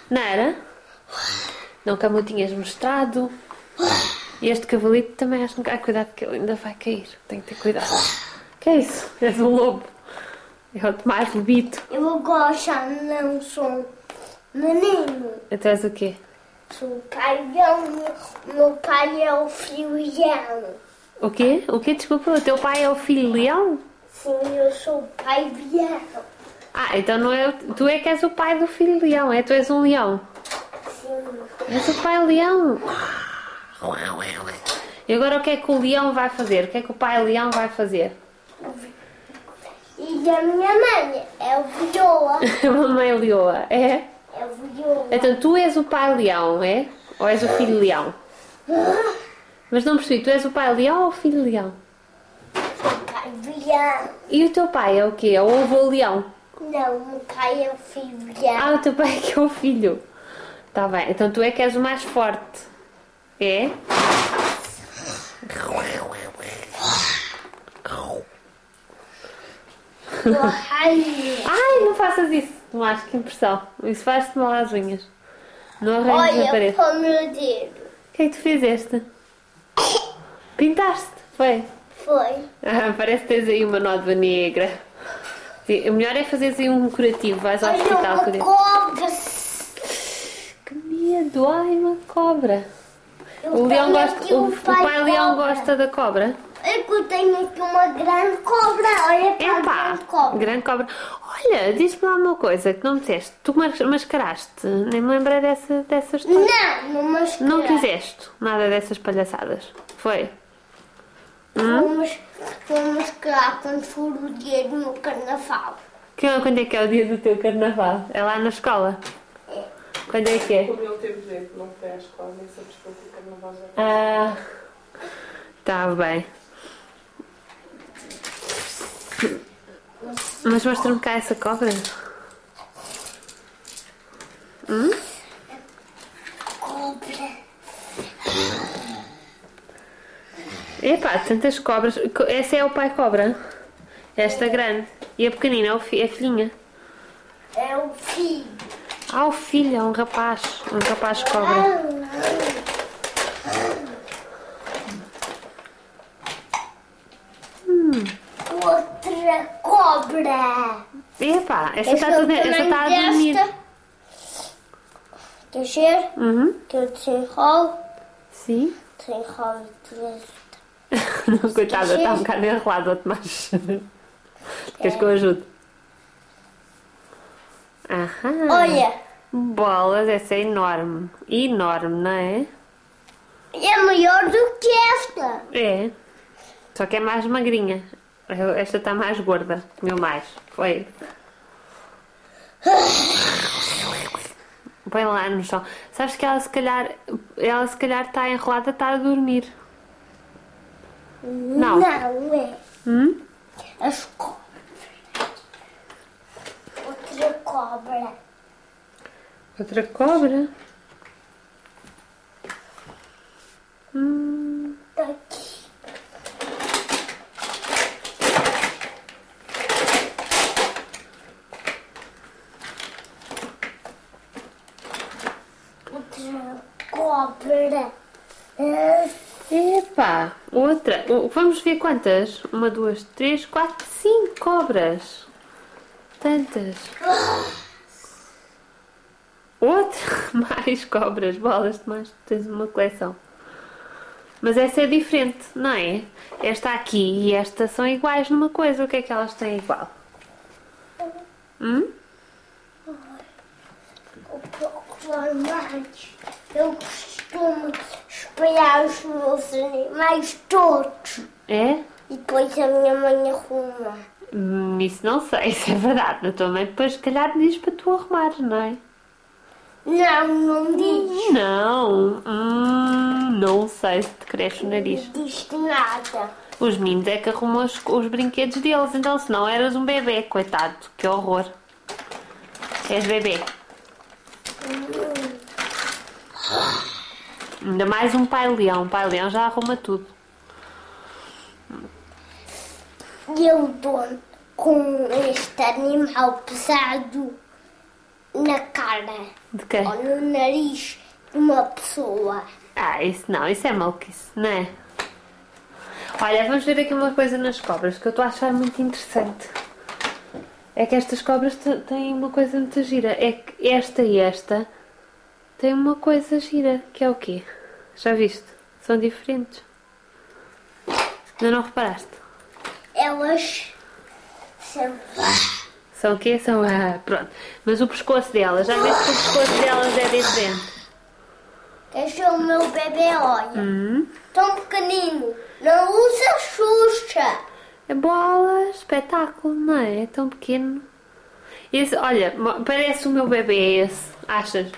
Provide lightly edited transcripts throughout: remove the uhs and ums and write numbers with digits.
Não era? Nunca me o tinhas mostrado. E este cavalito também acho que... Ai, cuidado que ele ainda vai cair. Tenho que ter cuidado. Que é isso? És um lobo. É o Tomás Lobito. Eu agora já não sou menino. Então és o quê? Sou pai leão. Meu pai é o filho leão. O quê? O quê? Desculpa, o teu pai é o filho leão? Sim, eu sou o pai leão. Ah, então não é... Tu é que és o pai do filho leão. É, tu és um leão. Sim. És o pai leão. E agora o que é que o leão vai fazer? O que é que o pai leão vai fazer? E a minha mãe é o viola. A mamãe leoa, é? É o viola. Então tu és o pai leão, é? Ou és o filho leão? Mas não percebi, tu és o pai leão ou o filho leão? Sou o pai leão. E o teu pai é o quê? É o avô leão? Não, o meu pai é o filho leão. Ah, o teu pai é que é o filho. Tá bem, então tu é que és o mais forte. É? Ai, não faças isso. Não acho que impressão. Isso faz-te mal às unhas. Não arranjes na Olha parede. para o meu dedo. O que é que tu fizeste? Pintaste? Foi? Foi. Ah, parece que tens aí uma nódoa negra. Sim, o melhor é fazeres aí um curativo. Vais ao Olha hospital com o uma dedo. cobra. Que medo. Ai, uma cobra. Eu O leão tenho gosta... aqui O, um o pai leão cobra. gosta da cobra? É que eu tenho aqui uma grande cobra. Olha para a Epá, grande cobra. grande cobra. Olha, diz-me lá uma coisa que não me disseste. Tu mascaraste. Nem me lembrei dessa história. Não mascarar. Não quiseste nada dessas palhaçadas. Foi? Vou mascarar quando for o dia do meu carnaval. Quando é que é o dia do teu carnaval? É lá na escola? É. Quando é que é? Como ele teve jeito, não foi à escola, nem sabes que o carnaval já Ah, tá bem. Mas mostra-me cá essa cobra. Cobra. Epá, tantas cobras. Essa é o pai cobra. Esta grande. E a pequenina é a filhinha. É o filho. Ah, o filho, é um rapaz. Um rapaz cobra. Outra cobra. Epá, esta está a dormir. Quer ver? Que eu desenrolo. Sim. Desenrolo tudo. Não, coitada, está um bocado enrolado, Tomás. Queres que eu ajude? Aham. Olha, Bolas, essa é enorme. Enorme, não é? é maior do que esta. É. Só que é mais magrinha. Esta está mais gorda. Comeu mais. Foi. Põe lá no chão. Sabes que ela se calhar está enrolada, está a dormir. Não. Não é. As cobras. Outra cobra. Outra cobra. Aqui. Outra cobra. Epá, outra. Vamos ver quantas? 1, 2, 3, 4, 5 cobras. Tantas. Outra. Mais cobras, bolas, mais. Tens uma coleção. Mas essa é diferente, não é? Esta aqui e esta são iguais numa coisa. O que é que elas têm igual? Eu procuro mais. Eu costumo espalhar os meus animais todos. É? E depois a minha mãe arruma. Isso não sei, isso é verdade. A tua mãe depois, se calhar, diz para tu arrumares, não é? Não, não diz. Não. Não sei se te cresce o nariz. Não diz nada. Os meninos é que arrumam os brinquedos deles. Então, se não, eras um bebê, coitado. Que horror. És bebê. Ainda mais um pai leão. Um pai leão já arruma tudo. E eu dou com este animal pesado na cara cara De quê? ou no nariz de uma pessoa. Ah, isso não, isso é maluquice, não é? Olha, vamos ver aqui uma coisa nas cobras que eu estou a achar muito interessante. É que estas cobras têm uma coisa muito gira. É que esta e esta têm uma coisa gira, que é o quê? Já viste? São diferentes. Ainda não reparaste? Elas sempre. São o quê? São. Ah, pronto. Mas o pescoço delas, já viste que o pescoço delas é diferente? Quer ver o meu bebê, olha. Tão pequenino. Não usa Xuxa. É bola, espetáculo, não é? É tão pequeno. Esse, olha, parece o meu bebê esse, achas?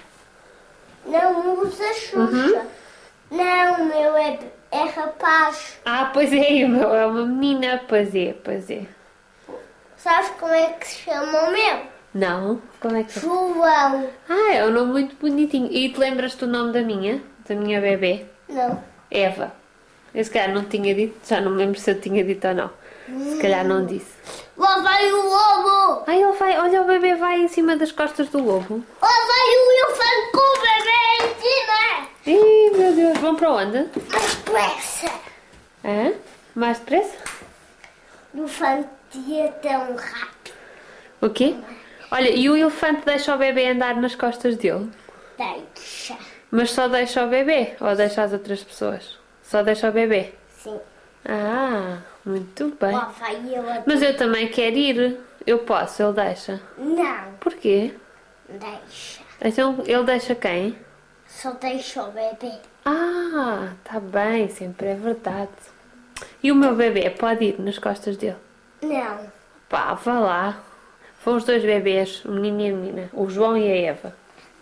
Não usa Xuxa. Não, o meu é rapaz. Ah, pois é, o meu é uma menina, pois é, pois é. Sabes como é que se chama o meu? Não? Como é que é? João. Ah, é um nome muito bonitinho. E te lembras-te o nome da minha? Da minha bebê? Não. Eva. Eu se calhar não tinha dito, já não me lembro se eu tinha dito ou não. Se calhar não disse. Lá vai o lobo. Ai, ele vai, olha, o bebê vai em cima das costas do lobo. Lá vai o elefante com o bebê em cima. Ih, meu Deus, vão para onde? Mais depressa. Hã? Mais depressa? O elefante é tão rápido. O quê? Olha, e o elefante deixa o bebê andar nas costas dele? Deixa. Mas só deixa o bebê? Ou deixa as outras pessoas? Só deixa o bebê? Sim. Ah, muito bem. Lá vai ele. Mas eu também quero ir. Eu posso, ele deixa. Não. Porquê? Deixa. Então, ele deixa quem? Só deixa o bebê. Ah, tá bem, sempre é verdade. E o meu bebê pode ir nas costas dele? Não. Pá, vá lá. Foram os dois bebês, o menino e a menina, o João e a Eva.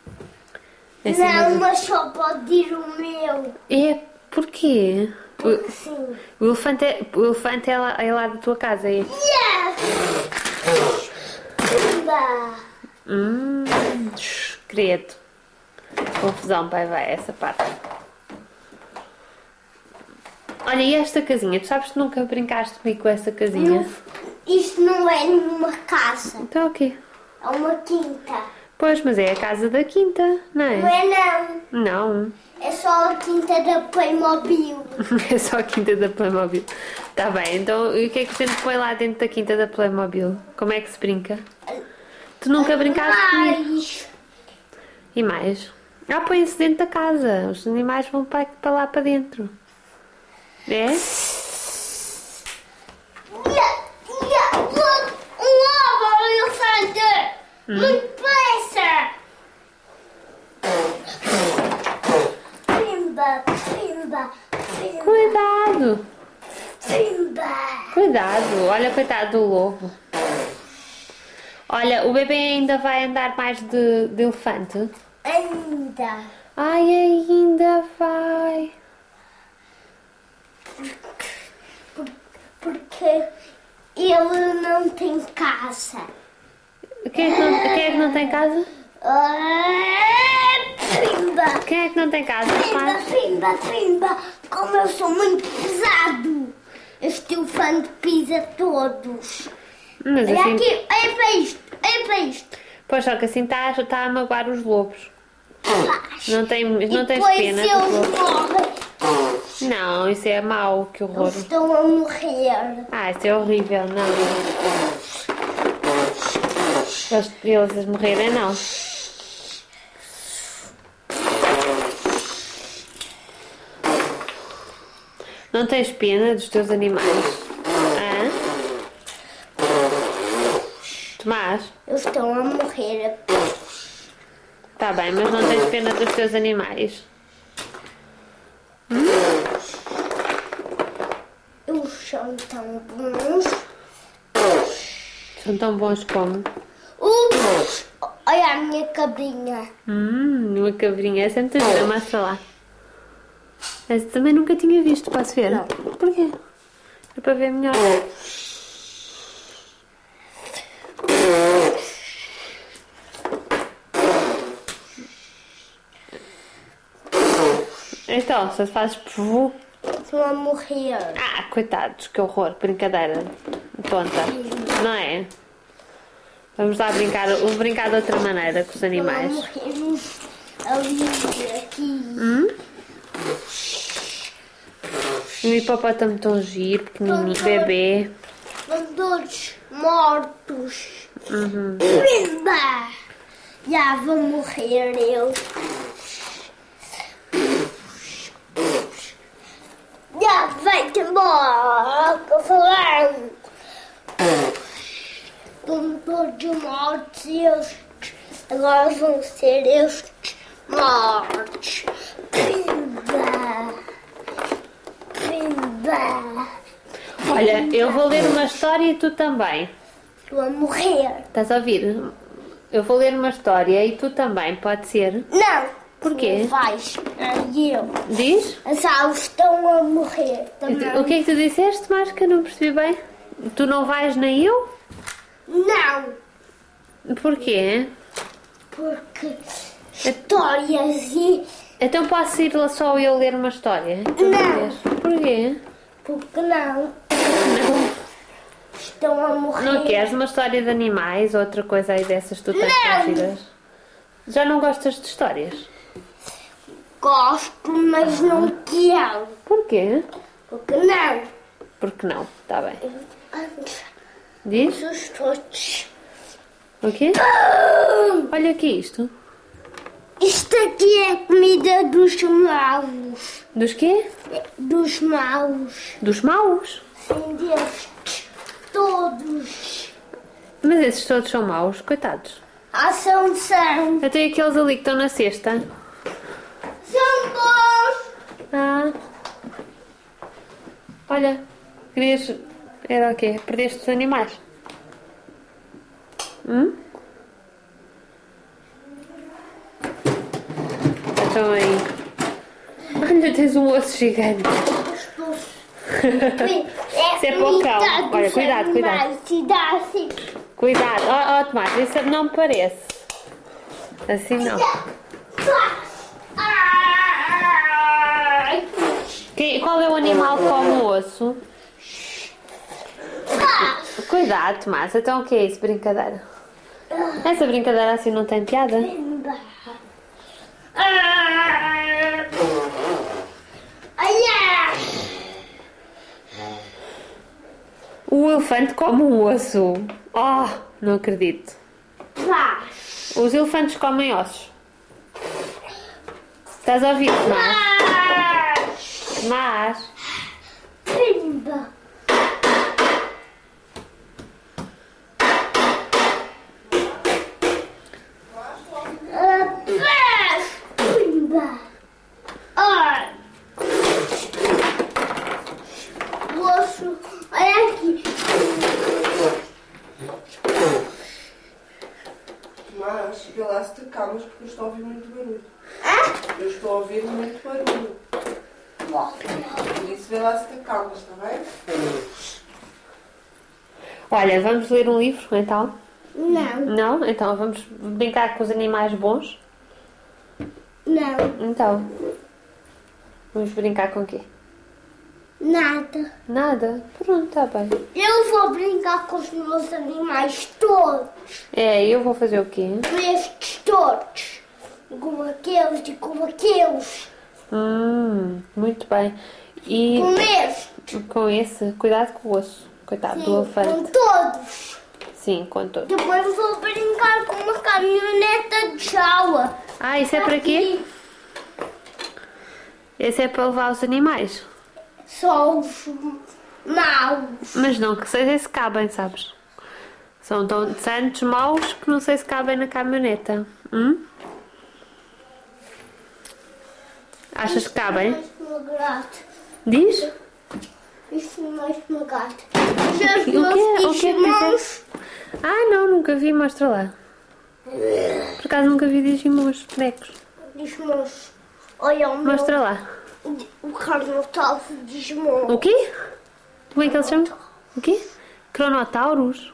Em cima Não, do- mas só pode ir o meu. É, porquê? Sim. O elefante é lá da tua casa, é? Yes! Pumba! Credo. Confusão, vai, essa parte. Olha, e esta casinha? Tu sabes que nunca brincaste comigo com essa casinha? Isto não é nenhuma casa. Então o quê? É uma quinta. Pois, mas é a casa da quinta, não Não é? é não. Não. É só a quinta da Playmobil. É só a quinta da Playmobil. Tá bem, então e o que é que a gente põe lá dentro da quinta da Playmobil? Como é que se brinca? Tu nunca brincaste comigo? Mas... E mais? Ah, põe-se dentro da casa. Os animais vão para lá para dentro. É? Um lobo, um elefante! Muito depressa! Pimba, pimba, pimba, Cuidado! pimba! Cuidado! Olha, coitado do lobo. Olha, o bebê ainda vai andar mais de elefante? Ainda. Ai, ainda vai. Porque ele não tem casa. Quem é que não tem casa? Pimba! Quem é que não tem casa? Pimba, Faz. pimba, pimba! Como eu sou muito pesado! Este elefante pisa todos. Mas Olha assim. aqui, olha para isto, olha para isto. Pois só que assim está a magoar os lobos. Não tens Depois pena dos eles lobos? morrem. Não, isso é mau, que horror. Eles estão a morrer. Ah, isso é horrível, não. Eles morrerem, não. Não tens pena dos teus animais? Hã? Tomás? Eles estão a morrer. Tá bem, mas não tens pena dos teus animais? Eles são tão bons. São tão bons como? Olha a minha cabrinha. Uma cabrinha. Essa é muito gira, mostra lá. Essa também nunca tinha visto, posso ver? Não. Porquê? É para ver melhor. Então, se fazes pfu. Estão a morrer. Ah, coitados, que horror, brincadeira tonta, não é? Vamos lá brincar, vou brincar de outra maneira com os animais. Ali, aqui. Um hipopótamo tão giro, pequenininho, bebê. Estão todos mortos. Pimba! Já vão morrer eles. Já vai-te embora, que eu falando. Estão todos mortos e eles agora vão ser estes mortos. Pimba! Pimba! Olha, eu vou ler uma história e tu também. Estou a morrer. Estás a ouvir? Eu vou ler uma história e tu também, pode ser? Não! Porquê? Tu vais, eu. Diz? As aves estão a morrer também. O que é que tu disseste, mais que eu não percebi bem? Tu não vais nem eu? Não! Porquê? Porque histórias e... Então posso ir lá só eu ler uma história? Tu Não. vês? Porquê? Porque não. Estão a morrer. Não queres uma história de animais ou outra coisa aí dessas que tu tens conhecidas? Já não gostas de histórias? Gosto, mas não quero. Porquê? Porque não. Porque não, está bem. Diz? Os todos. O quê? Olha aqui isto. Isto aqui é comida dos maus. Dos quê? Dos maus. Dos maus? Sim, destes. Todos. Mas esses todos são maus, coitados. São. Até aqueles ali que estão na cesta. São bons. Ah. Olha, querias... Era o quê? Perdeste os animais? Estão aí. Olha, tens um osso gigante. Isso é para o cão. Olha, cuidado, cuidado. Se dá assim. Cuidado. Ó, Tomás, isso não me parece. Assim não. Qual é o animal que come o osso? Cuidado, Tomás. Então o que é isso? Brincadeira. Essa brincadeira assim não tem piada? O elefante come um osso. Oh, não acredito. Os elefantes comem ossos. Estás a ouvir, Tomás? Tomás? Pimba. Pimba. Ai. Osso. Olha aqui. Mas vê lá se te calmas porque eu estou a ouvir muito barulho. Eu estou a ouvir muito barulho. Por isso vê lá se te calmas, está bem? Olha, vamos ler um livro então? Não. Não? Então vamos brincar com os animais bons? Não. Então. Vamos brincar com o quê? Nada. Nada? Pronto, está bem. Eu vou brincar com os meus animais todos. É, eu vou fazer o quê? Com estes todos. Com aqueles e com aqueles. Muito bem. E Com este. com esse, cuidado com o osso. Coitado do Com elefante. todos. Sim, com todos. Depois vou brincar com uma caminhoneta de jaula. Ah, isso é para quê? Esse é para levar os animais. Só os maus. Mas não que seja se cabem, sabes? São tantos maus que não sei se cabem na caminhoneta. Achas que cabem? Diz? Isso não é uma gata. O que é que dizes? Ah, não, nunca vi, mostra lá. Por acaso nunca vi Digimons, bonecos. Digimons. Olha o meu. Mostra lá. O Carnotauro de Digimon. O quê? Como é que eles chamam? O quê? Cronotaurus?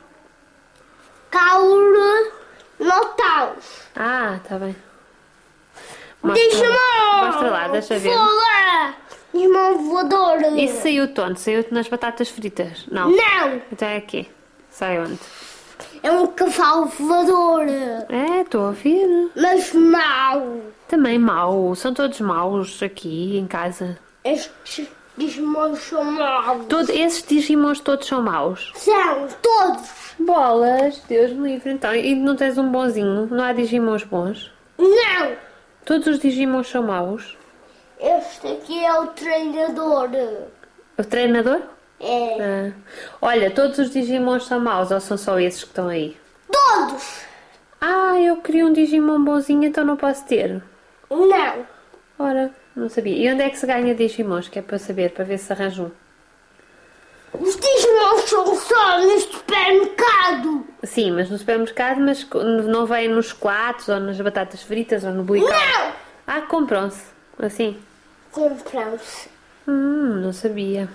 Carnotaurus. Ah, tá bem. Digimon. Mostra lá, deixa ver. Voa. Digimon voador. Isso saiu-te onde? Saiu-te nas batatas fritas? Não. Não. Então é aqui. Sai onde? é um cavalo voador. É, estou a ver. Mas mau. Também mau. São todos maus aqui em casa. Estes Digimons são maus. Esses Digimons todos são maus. São todos. Bolas, Deus me livre então. E não tens um bonzinho? Não há Digimons bons? Não. Todos os Digimons são maus? Este aqui é o treinador. O treinador? É. Ah. Olha, todos os Digimons são maus ou são só esses que estão aí? Todos. Ah, eu queria um Digimon bonzinho, então não posso ter. Não. Ora, não sabia. E onde é que se ganha Digimons? Que é para saber, para ver se arranjo um. Os Digimons são só no supermercado. Sim, mas no supermercado, mas não vem nos chocolates ou nas batatas fritas ou no bulical. Não. Ah, compram-se. Assim. Compram-se. Não sabia.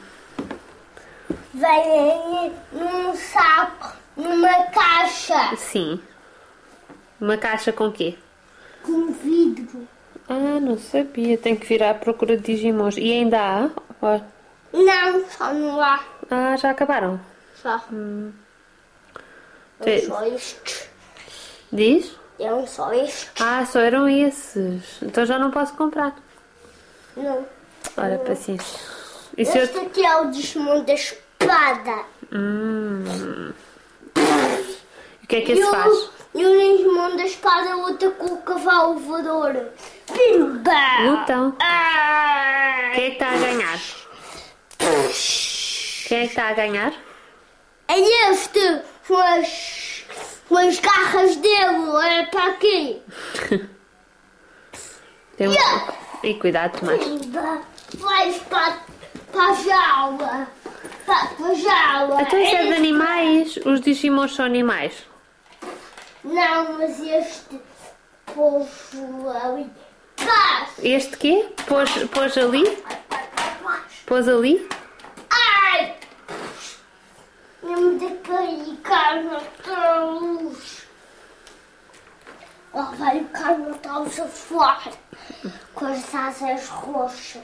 Vêm num saco, numa caixa, Sim. Uma caixa com quê? com vidro. Ah, não sabia. Tenho que vir à procura de Digimons. E ainda há? Ó. Não, só não há. Ah, já acabaram. Só. Sim. É só estes. Diz? É só estes. Ah, só eram esses. Então já não posso comprar. Não. Ora, paciência. E se Este eu... aqui é o Digimon da espada. O que é que esse faz? E o Digimon da espada luta com o cavalo voador. Pimba! Lutam. Ah! Quem é que está a ganhar? Quem é que está a ganhar? É este! Com as garras dele, é para aqui. Tem um... E cuidado, Tomás. Pimba! Vais para a jaula. Para a jaula. Então isso é de animais? Os Digimons são animais? Não, mas este povo ali. Paz! Este quê? Pôs ali? Pôs ali? Ai! Não me cair carne na luz. Lá vai o carne na luz a fora. Com as asas roxas.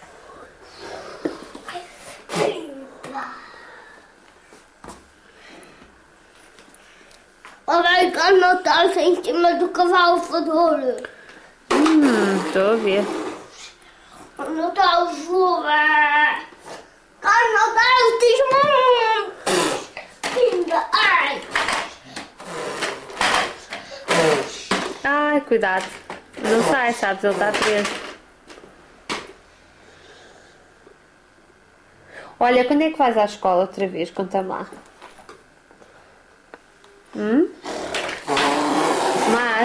Lá vai o carne na luz em cima do cavalo voador. Estou a ver. Não está o chuva. Carnaval Digimon. Pinga. Ai. Ai, cuidado. Não sai, sabes? Ele está preso. Olha, quando é que vais à escola outra vez? Conta-me lá. Mas...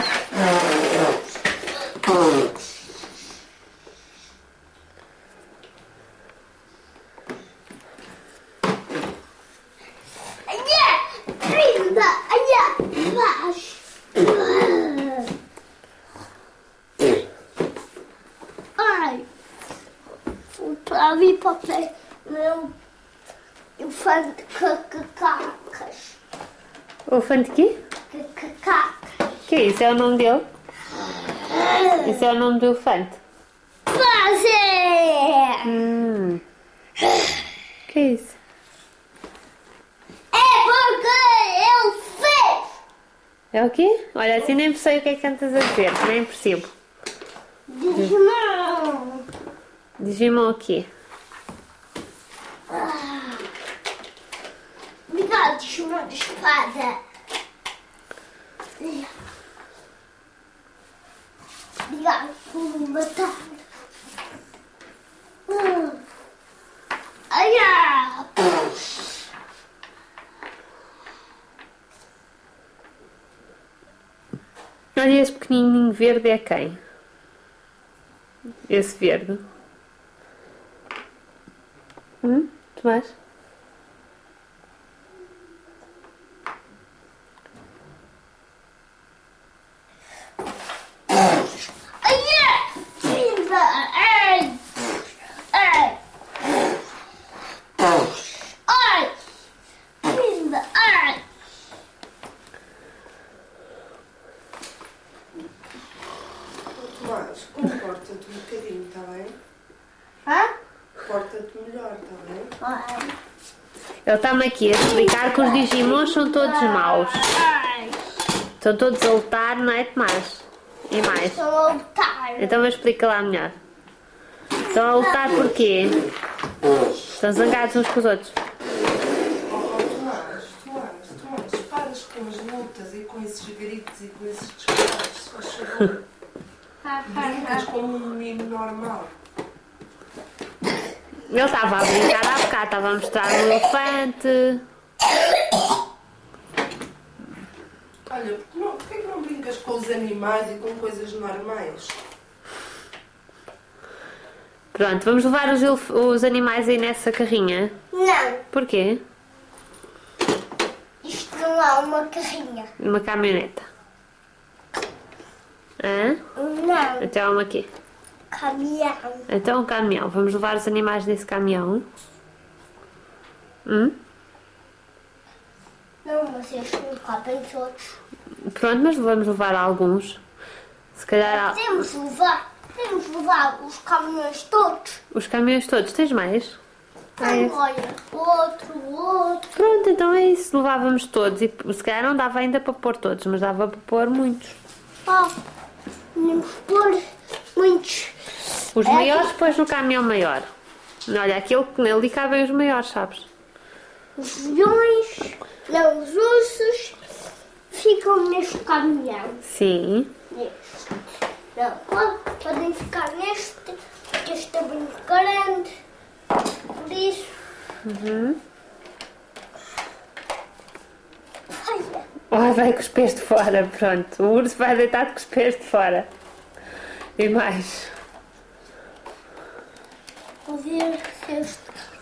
Pinga. Ai. Baixo. Ai. Fui para ali para pé. Meu elefante cacacacas. O elefante quê? Cacacacas. Que é isso? É o nome dele? Isso é o nome do elefante? Fazer! Que é isso? É porque eu fiz! É o quê? Olha, assim nem sei o que é que andas a dizer. Nem percebo. Digimon! Digimon o quê? Obrigado, Digimon de espada! Obrigado por me matar! Ai, ah. Olha, esse pequenininho verde é quem? Esse verde. Tomás? Ai, linda! Ai! Ai! Ai! Linda! Ai! Tomás, comporta-te um bocadinho, está bem? Hã? Porta-te melhor, está bem? Ai! Ele está-me aqui a explicar que os Digimons são todos maus. Estão todos a lutar, não é, Tomás? E mais? Estão a lutar. Então me explica lá melhor. Estão a lutar porquê? Estão zangados uns com os outros. Tomás, paras com as lutas e com esses gritos e com esses disparos, se faz favor. Brincas como um menino normal. Ele estava a brincar há bocado, estava a mostrar um elefante. Olha, porquê que não brincas com os animais e com coisas normais? Pronto, vamos levar os animais aí nessa carrinha. Não, Porquê? isto não é uma carrinha. Uma caminhoneta. Hã? Não, Então é uma quê? caminhão. Então um caminhão. Vamos levar os animais nesse caminhão. Não, mas eles não cabem todos. Pronto, mas vamos levar alguns. Se calhar Podemos levar os caminhões todos. os caminhões todos. Tens mais? Olha, outro. Pronto, então é isso. Levávamos todos. E se calhar não dava ainda para pôr todos, mas dava para pôr muitos. Podemos pôr muitos. Os maiores depois no caminhão maior. Olha, aquele que nele cabem os maiores, sabes? Os leões, não, os ursos ficam neste caminhão. Sim. Neste. Não, podem ficar neste, porque este é bem grande. Por isso. Olha, Oh, vai com os pés de fora, pronto. O urso vai deitado com os pés de fora. E mais? vou ver se este.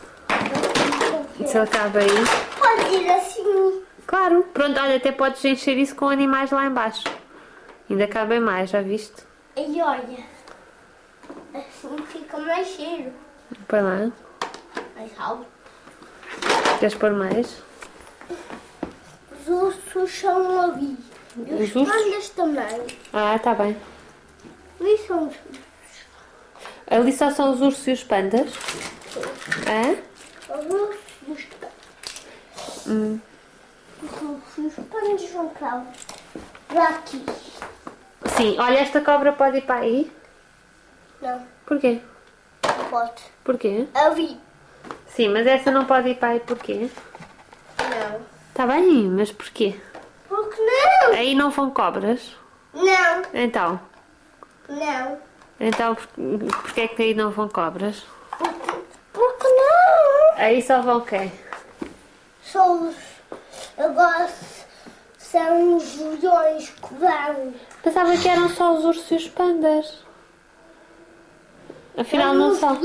Se ele cabe aí. Pode ir assim. Claro. Pronto, olha, até podes encher isso com animais lá embaixo. Ainda cabem mais, já viste? E olha, assim fica mais cheiro, Põe lá. mais alto. Queres pôr mais? Os ursos são ali. E os Os ursos? pandas também. Ah, tá bem. Ali são os Ali só são os ursos e os pandas. Hã? ursos e os pandas. Os ursos e os pandas vão para aqui. Sim, olha, esta cobra pode ir para aí. Não, Porquê? não pode. Porquê? Ali. Sim, mas essa não pode ir para aí porquê? Não. Tá bem, mas porquê? Por que não? Aí não vão cobras. Não. Então? Não. Então, porquê é que aí não vão cobras? Por que não? Aí só vão quem? São os... Agora são os leões que vão. Pensava que eram só os ursos e os pandas. Afinal não são.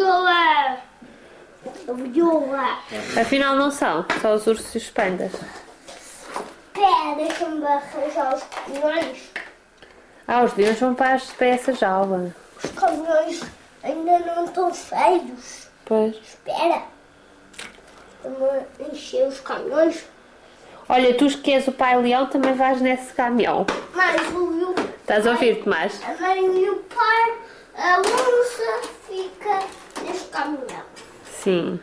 Viola. Afinal não são. Só os ursos e os pandas. Espera, deixa-me arranjar os caminhões. Ah, os leões vão para essa jaula. Os caminhões ainda não estão feios. Pois. Espera. Vamos encher os caminhões. Olha, tu que és o pai leão também vais nesse caminhão. Mas o Estás a ouvir, Tomás? a mãe e o pai, a onça fica neste caminhão. Sim.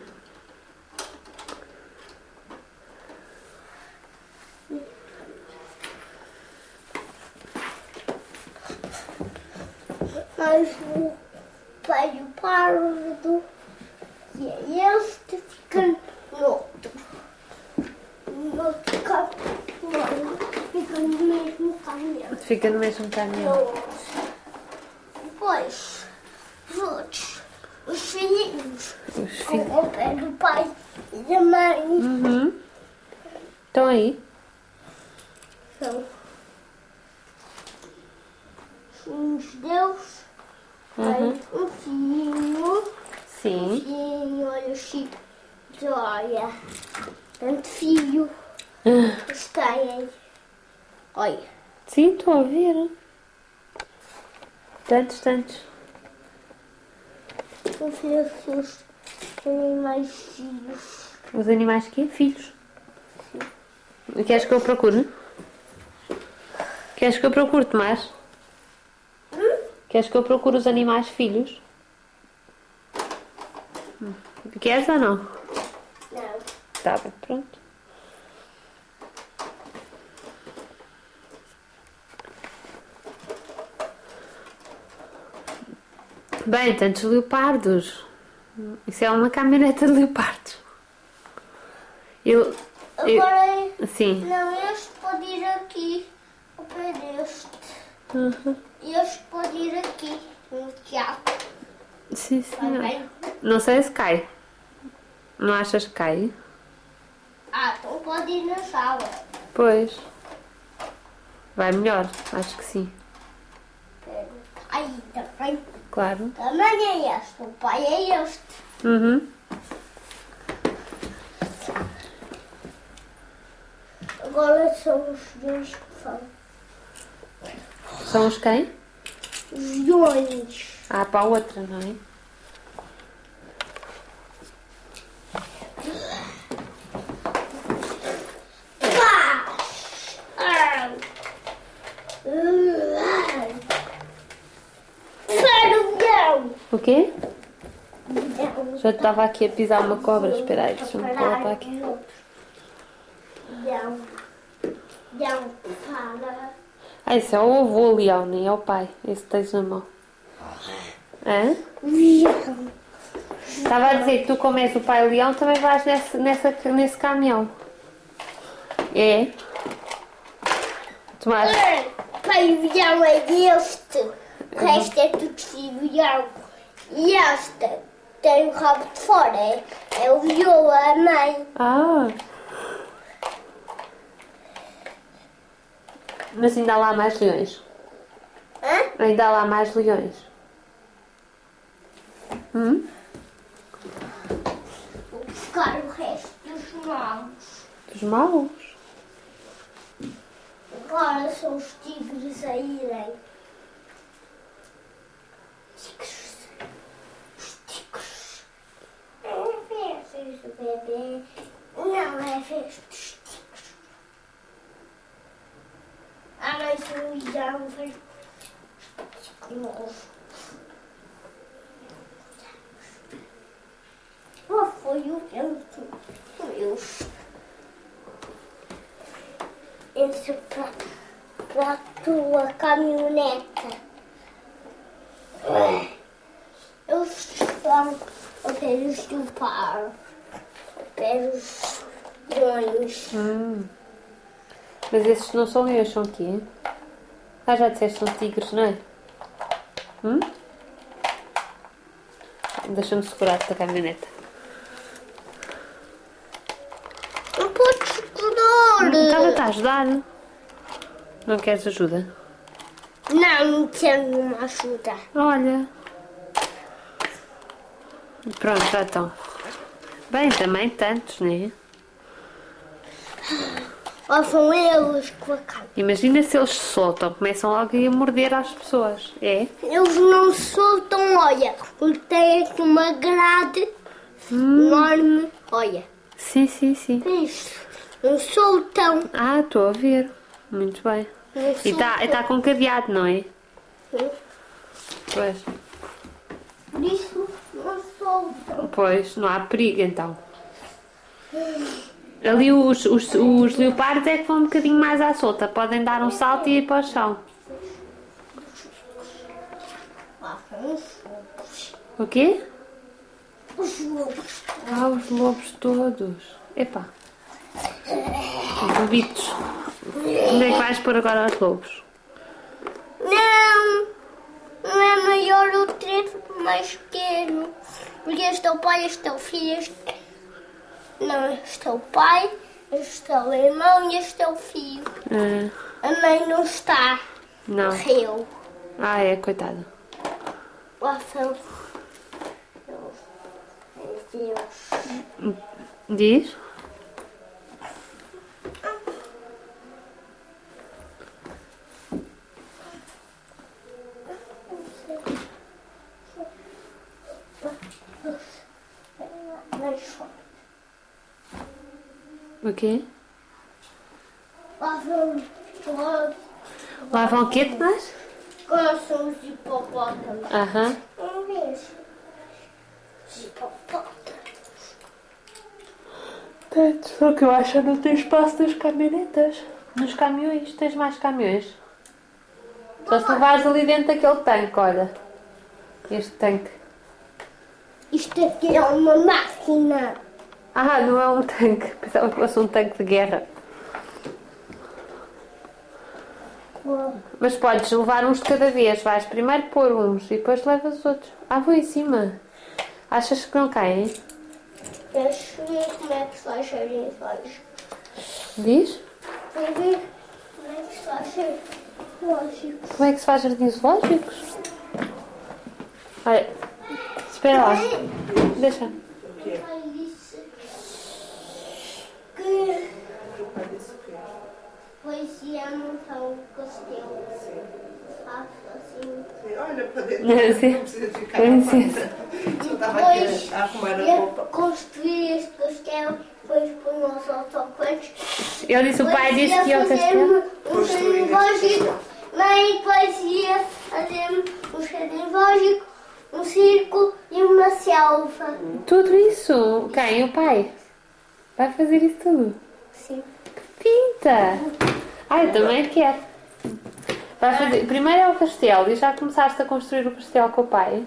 Mas o pai e o pardo e este ficam no outro. No outro caminhão. Ficam no mesmo caminhão. Fica no mesmo caminhão. Depois, os outros, os filhinhos, Os filhos. com o pé do pai e da mãe. Estão aí? São os deus. Tem um filhinho. Sim. Filhinho, olha o Chico. Olha, tanto filho. Está aí. Olha. Sim, estou a ouvir. Tantos. Vou ver se os animais filhos. Os animais quê? Filhos. Queres que eu procure? Queres que eu procure, Tomás? Queres que eu procure os animais filhos? Queres ou não? Não. estava. Pronto. Bem, tantos leopardos. Isso é uma caminhoneta de leopardos. Agora, Sim. não, este pode ir aqui, ao pé deste. Uhum. Este pode ir aqui, no teatro. Sim, Tá senhor. bem? Não sei se cai. Não achas que cai? Então pode ir na sala. Pois. Vai melhor, acho que sim. Aí também. Claro. Também é este, o pai é este. Uhum. Agora são os leões que falam. São os quem? Os leões. Ah, para a outra, não é? O quê? Já estava aqui a pisar uma cobra. Espera aí, deixa-me pôr para aqui. Ah, isso é o avô leão, nem é o pai. Esse que tens na mão. Hã? Estava a dizer que tu, como és o pai leão, também vais nesse caminhão. É? Tomás. Pai leão é este. O resto é tudo filho leão. E esta tem o rabo de fora. É o leão, a mãe. Ah. Mas ainda há lá mais leões. Hã? Ainda há lá mais leões. Vou buscar o resto dos maus. Dos maus? Agora são os tigres a irem. Tigres. Os tigres. Não é festas do bebê. Não é festa dos tigres. Não sou o leão. Foi o vento. Esse para a tua caminhoneta. Eles estão a ver os do par. A ver os leões. Mas esses não são leões, são o quê? Ah, já disseste, são tigres, não é? Deixa-me segurar-te a caminhoneta. Não podes segurar. Estava-te a ajudar. Não queres ajuda? Não quero uma ajuda. Olha. Pronto, já estão. Bem, também tantos, não é? Lá são eles com a cara. Imagina se eles se soltam, começam logo a morder às pessoas. É? Eles não soltam, olha. Porque tem aqui uma grade enorme. Olha. Sim, sim, sim. Isso. Não soltam. Ah, estou a ver. Muito bem. Não E está com cadeado, não é? soltam. Pois. Por isso não soltam. Pois, não há perigo então. Ali os leopardos é que vão um bocadinho mais à solta. Podem dar um salto e ir para o chão. Lá são os lobos. O quê? Os lobos. Ah, os lobos todos. Epá. Os lobitos. Onde é que vais pôr agora os lobos? Não. Não é maior o trevo mais pequeno. Porque este é o pai, este é o filho, este... Não, este é o pai, este é o irmão e este é o filho. A mãe não está. Não. Morreu. Ah, é, coitada. Lá são... Deus. Diz? O quê? Lá são... Lá vão o quê, Tomás? Lá são os hipopótamos. Aham. Não vejo. Os hipopótamos. Só que eu acho que não tem espaço nas caminhonetas. Nos caminhões, tens mais caminhões. Só se levares ali dentro daquele tanque, olha. Este tanque. Isto aqui é uma máquina. Ah, não é um tanque. Pensava que fosse um tanque de guerra. Mas podes levar uns de cada vez. Vais primeiro pôr uns e depois levas os outros. Ah, vou em cima. Achas que não caem? Deixa eu ver como é que se faz jardim zoológico. Diz? Vou ver como é que se faz jardim zoológico. Como é que se faz jardins zoológicos? Olha, espera lá. Deixa. Que poesia montar um castelo. Assim. Olha para dentro. Sim. Não precisa ficar Com na licença. porta. Só estava Depois aqui a arrumar a ia roupa. construir este castelo, depois pôr os autocolantes. Eu disse, o pai disse que ia ao castelo. Um jardim zoológico, mas depois ia fazer um jardim zoológico, um circo e uma selva. Tudo isso? Quem? O pai? Vai fazer isso tudo? Sim. Pinta! Ah, eu também quero. Vai fazer... Primeiro é o castelo. E já começaste a construir o castelo com o pai?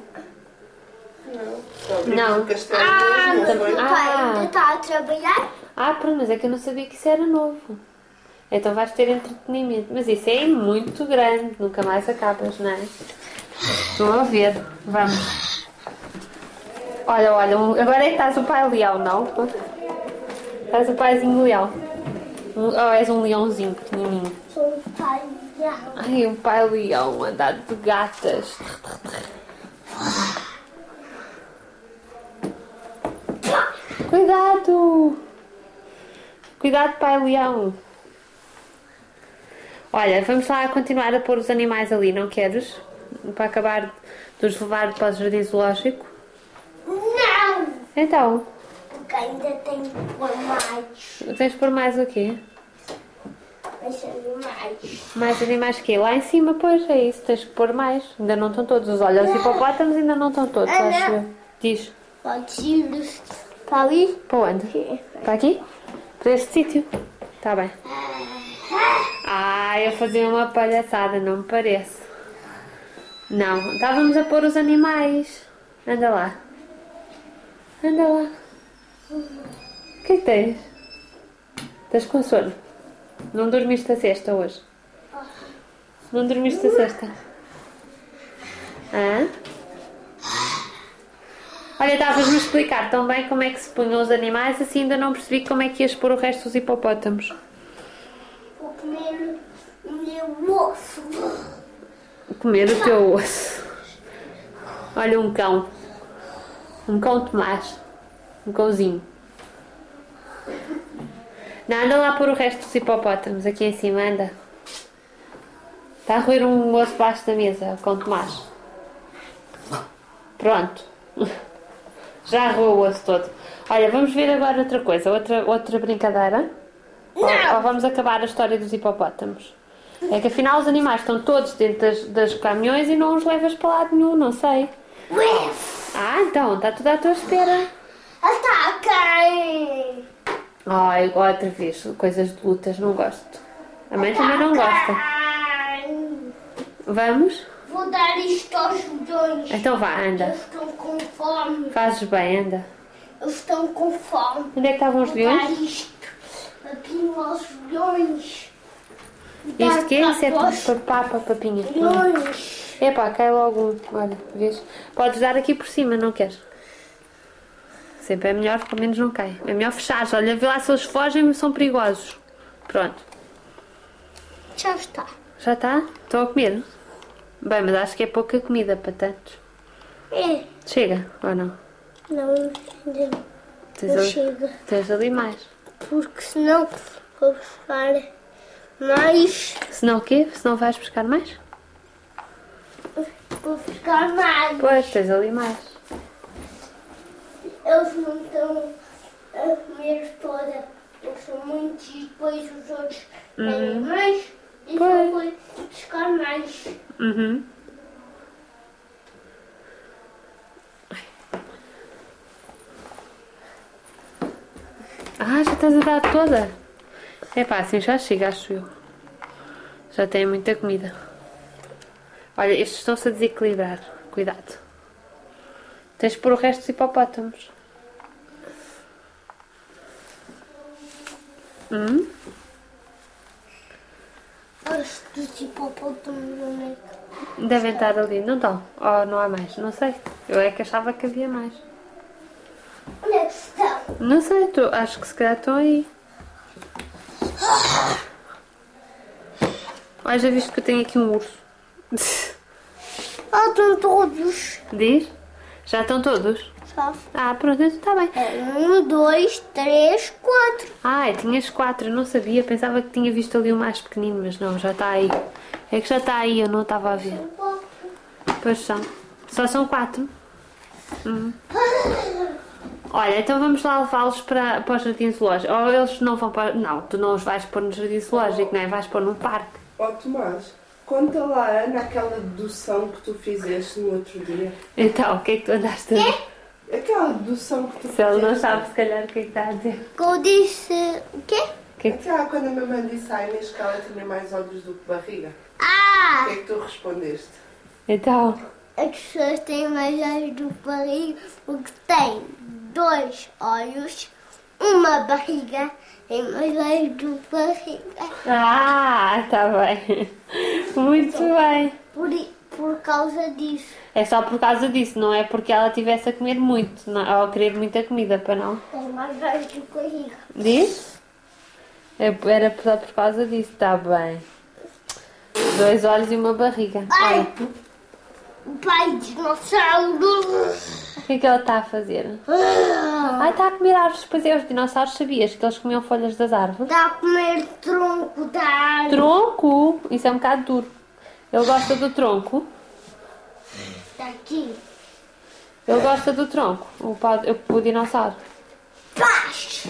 Não. O castelo Ah, mesmo, mas não foi? o pai ainda está a trabalhar? Ah, pronto, mas é que eu não sabia que isso era novo. Então vais ter entretenimento. Mas isso é muito grande. Nunca mais acabas, não é? Estou a ver. Vamos. Olha, agora é que estás o pai leão, não? Estás o paizinho leão. Ou és um leãozinho pequenininho? Sou um pai leão. Ai, um pai leão andado de gatas. Cuidado! Cuidado, pai leão. Olha, vamos lá continuar a pôr os animais ali, não queres? Para acabar de os levar para o jardim zoológico? Não! Então, Porque ainda tenho que pôr mais. tens de pôr mais o quê? Mais animais. Mais animais que lá em cima, pois é isso, tens que pôr mais. Ainda não estão todos. Olha, os hipopótamos ainda não estão todos, Ana. acho eu. Diz, Pode ir para ali? para onde? Para aqui? Para este sítio? Está bem. Ah, eu fazia uma palhaçada, não me parece. Não, estávamos a pôr os animais. Anda lá. Anda lá. O que é que tens? Estás com sono? Não dormiste a sesta hoje? Não dormiste a sesta? Hã? Olha, estavas-me a explicar tão bem como é que se punham os animais, assim ainda não percebi como é que ias pôr o resto dos hipopótamos. Vou comer o meu osso. Comer o teu osso. Olha, um cão. Um cão Tomás. Um cãozinho. Não, anda lá pôr o resto dos hipopótamos aqui em cima, anda. Está a roer um osso debaixo da mesa, o cão Tomás. Pronto. Já roeu o osso todo. Olha, vamos ver agora outra coisa, outra brincadeira. Ou vamos acabar a história dos hipopótamos? É que afinal os animais estão todos dentro das caminhões e não os levas para lado nenhum, não sei. Ah, então, está tudo à tua espera. Ataquem! Ai, outra vez, coisas de lutas, não gosto. A mãe também não gosta. Vamos? Vou dar isto aos leões. Então vá, Eles anda. estão com fome. Fazes bem, anda. Eles estão com fome. Onde é que estavam os Vou dar leões? isto aqui aos leões. Isto que é? Isso é aos tudo para papinha. leões. Epá, cai logo um. Olha, vês? Podes dar aqui por cima, não queres? Sempre é melhor, pelo menos não cai. É melhor fechar. Olha, vê lá se eles fogem e são perigosos. Pronto. Já está. Já está? Estão a comer? Bem, mas acho que é pouca comida para tantos. É. Chega, ou não? Não, ainda Tens não ali, chega. tens ali mais. Porque senão vou buscar mais. Se não o quê? Se não vais buscar mais? Vou buscar mais. Pois, tens ali mais. Eles não estão a comer toda. Eles são muitos e depois os outros têm mais. E só Pois. vou buscar mais. Uhum. Ah, já estás a dar toda? É pá, assim já chega, acho eu. Já tem muita comida. Olha, estes estão-se a desequilibrar. Cuidado. Tens de pôr o resto dos hipopótamos. Os dos hipopótamos onde é que... Devem estar ali. Não estão? Ou não há mais? Não sei. Eu é que achava que havia mais. Onde é que estão? Não sei. Acho que se calhar estão aí. Olha, já viste que eu tenho aqui um urso. Ah, estão todos. Diz? Já estão todos? Só. Ah, pronto, então está bem. 1, 2, 3, 4. Ai, tinhas 4, eu não sabia. Pensava que tinha visto ali o mais pequenino, mas não, já está aí. É que já está aí, eu não estava a ver. Pois são. Só são 4. Olha, então vamos lá levá-los para o jardim zoológico. Ou eles não vão para... Não, tu não os vais pôr no jardim zoológico, não é? Vais pôr num parque. Ó Tomás, conta lá, Ana, aquela dedução que tu fizeste no outro dia. Então, o que é que tu andaste a dizer? Aquela dedução que tu Se ele não fizeste. sabe, se calhar, o que é que está a dizer. Que eu disse... O quê? Aquela quando a mamãe disse à Inês que ela tinha mais olhos do que barriga. O Ah! que é que tu respondeste? Então, As pessoas têm mais olhos do que barriga porque têm 2 olhos, uma barriga e mais olhos do que barriga. está bem. Muito bem. Por causa disso. É só por causa disso, não é porque ela estivesse a comer muito, não, ou a querer muita comida, para não? Tem mais olhos do que barriga. Diz? Era só por causa disso, está bem. 2 olhos e uma barriga. Ai! Olha, O pai dinossauro! o que é que ela está a fazer? Ai, está a comer árvores, pois é, os dinossauros sabias que eles comiam folhas das árvores? Está a comer tronco da árvore. Tronco! Isso é um bocado duro. Ele gosta do tronco? Está aqui. Ele gosta do tronco, o dinossauro. Paz!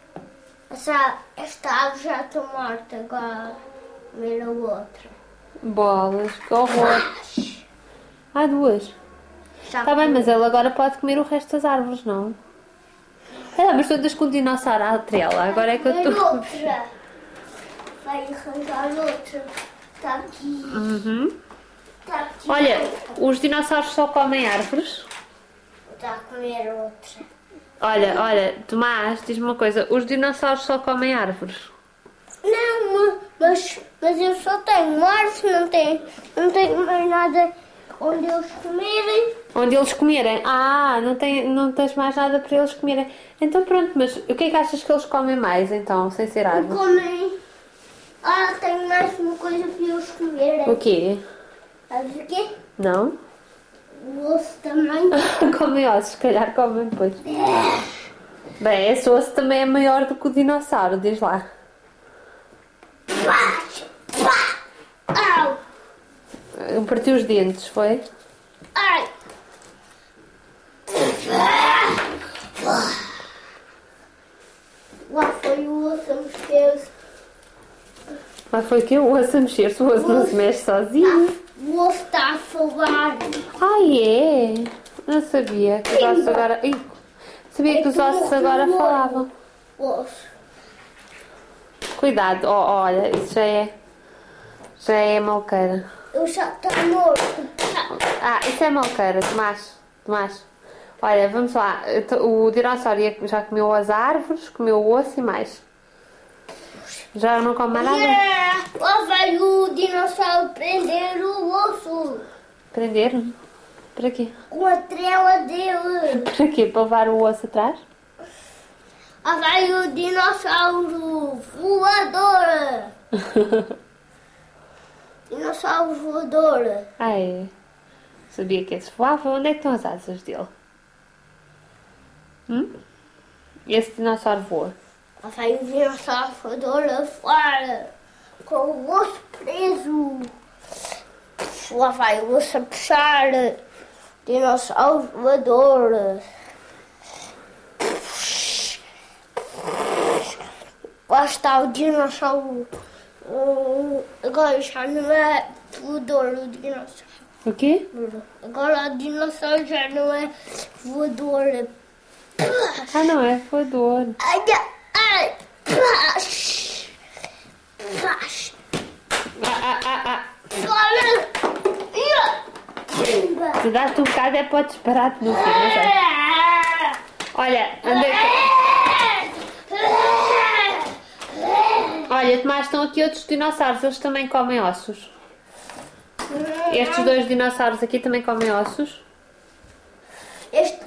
Esta árvore já está morta, agora comer a outra. Bolas, que horror. Há 2. Já Está bem, mas ele agora pode comer o resto das árvores, não? É, mas todas com o dinossauro à trela. Agora é que eu comer estou... outra. Vai arranjar outra. Está aqui. Está aqui. Olha, os dinossauros só comem árvores? Está a comer outra. Olha, Tomás, diz-me uma coisa. Os dinossauros só comem árvores? Não, mas eu só tenho árvore, não tenho mais nada onde eles comerem. Onde eles comerem? Ah, não tens mais nada para eles comerem. Então pronto, mas o que é que achas que eles comem mais, então, sem ser árvores? Comem. Ah, tenho mais uma coisa para eles comerem. O quê? Sabes o quê? Não? O osso também. Comem ossos, se calhar comem depois. Bem, esse osso também é maior do que o dinossauro, diz lá. Au! Eu parti os dentes, foi? Ai! Lá foi o osso a mexer-se. Mas foi que o osso a mexer-se, o osso não se mexe sozinho. O osso está a falar. Ai, é? Não sabia que os ossos agora... Ih, sabia que os ossos agora falavam. O osso. Cuidado, olha, isso já é malqueira. Eu já estou morto. Ah, isso é malqueira, Tomás. Olha, vamos lá. O dinossauro já comeu as árvores, comeu o osso e mais. Já não come mais nada? Yeah! Lá vai o dinossauro prender o osso. Prender? Para quê? Com a trela dele. Para quê? Para levar o osso atrás? Lá vai o dinossauro voador. Dinossauro voador. Ah, é? Sabia que esse voava. Onde é que estão as asas dele? Esse dinossauro voa. Lá vai o dinossauro voador a fora. Com o osso preso. Lá vai o osso a puxar. Dinossauro voador. Lá está o dinossauro. Agora já não é voador o dinossauro. O quê? Agora o dinossauro já não é voador. Ah, não é voador. Ai, ai. Paz. Paz. Olha. Se dás-te um bocado é para disparar-te no fim, não sei. Olha, anda aqui. Olha, Tomás, estão aqui outros dinossauros, eles também comem ossos. Estes dois dinossauros aqui também comem ossos. Este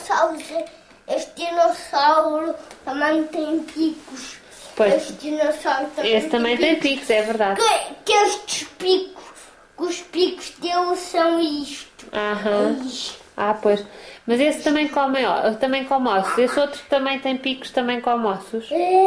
dinossauro também tem picos. Pois. Este dinossauro também Esse também tem picos, é verdade. Que estes picos, os picos dele são isto. Aham. Ah, pois. Mas esse também come ossos. Esse outro que também tem picos também come ossos.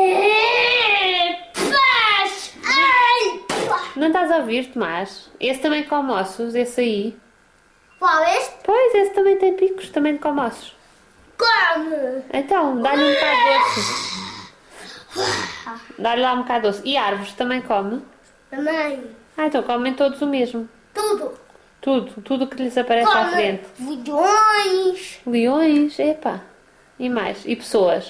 Paz! Ai! Não estás a ouvir, Tomás? Esse também come ossos, esse aí. Qual este? Pois, esse também tem picos, também come ossos. Come! Então, dá-lhe um bocado de osso. Dá-lhe lá um bocado de osso. E árvores também come? Também. Ah, então comem todos o mesmo. Tudo. Tudo que lhes aparece à frente. Leões. Leões, epá. E mais? E pessoas?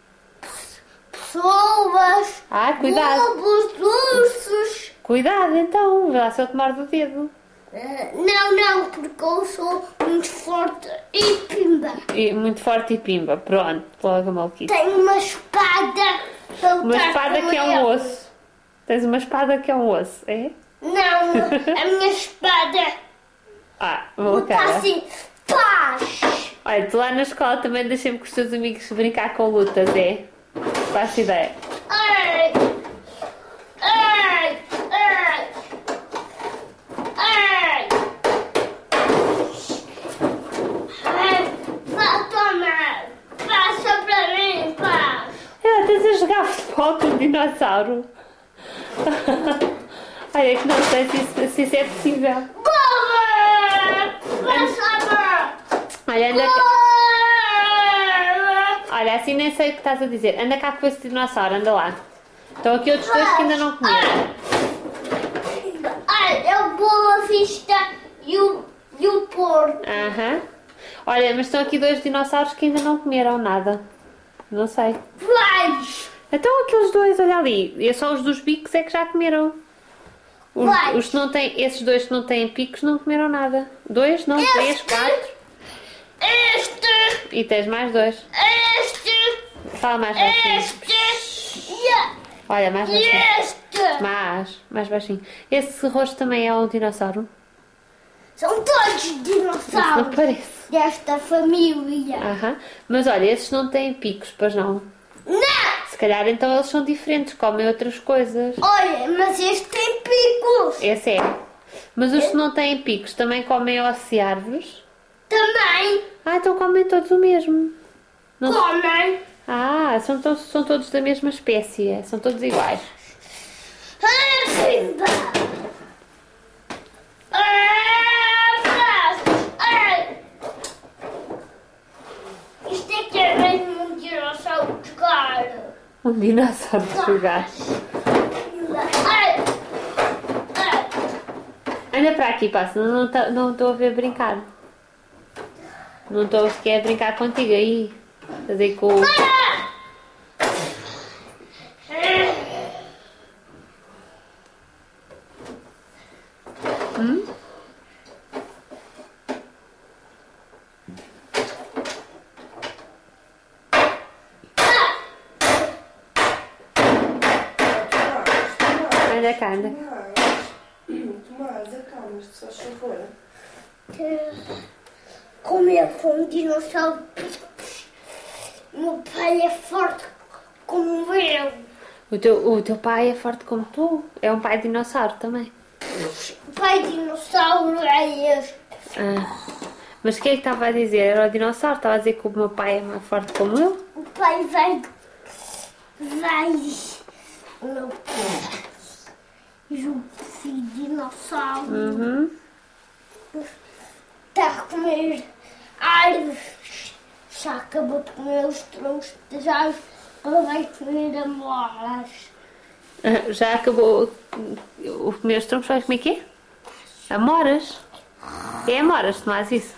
Pessoas. Ah, cuidado. Lobos, ursos. Cuidado então, vê lá se eu te mordo o dedo. Não, porque eu sou muito forte e pimba. E muito forte e pimba, pronto, logo a maluquice. Tenho uma espada para lutar Uma espada com que é um ele. osso. Tens uma espada que é um osso, é? Não, a minha espada Ah, boa está cara. assim. Paz! Olha, tu lá na escola também deixas sempre com os teus amigos brincar com lutas, é? Faço ideia. Ai! Ai! Ai! Ai! Ai! Vá tomar! Passa para mim, pá! Estás a jogar futebol com um dinossauro. Olha, que não sei se isso é possível. Boa! Passa! Olha, olha, assim nem sei o que estás a dizer. Anda cá com esse dinossauro, anda lá. Estão aqui outros dois que ainda não comeram. Ai, é o Boa Vista e o Porto. Aham. Olha, mas estão aqui dois dinossauros que ainda não comeram nada. Não sei. Vais! Então aqueles dois, olha ali. E só os dos bicos é que já comeram. Os que não têm, esses dois que não têm picos não comeram nada. Dois, não, três, quatro. Este! E tens mais dois. Este! Fala mais baixinho. Este! Olha, mais E baixinho. este! Mais baixinho. Esse rosto também é um dinossauro? São todos Isso não dinossauros parece. desta família. Aham. Mas olha, esses não têm picos, pois não? Não! Se calhar então eles são diferentes, comem outras coisas. Olha, mas este tem picos. Esse é. Mas os que não têm picos também comem ossos e árvores? Também Ah, então comem todos o mesmo. Não- comem. Ah, são todos da mesma espécie, são todos iguais. Pimba! Isto é que é mesmo um dinossauro de cara. Um dinossauro de jogar. Anda para aqui, passa, não estou a ver brincar. Não estou sequer a brincar contigo aí. Estás aí com o... Anda cá, anda. Tomás, acalmas-te, só favor. Como ele foi um dinossauro, meu pai é forte como eu. O teu pai é forte como tu? É um pai dinossauro também? O pai dinossauro é este. Ah. Mas o que é que estava a dizer? Era o dinossauro? Estava a dizer que o meu pai é mais forte como eu? O pai vai. O meu pai. E o filho dinossauro. Uhum. Está a comer árvores. Já acabou de comer os troncos das árvores. Ele vai comer amoras. Ah, já acabou o comer os troncos? Vais comer o quê? Amoras? É amoras, Tomás, isso?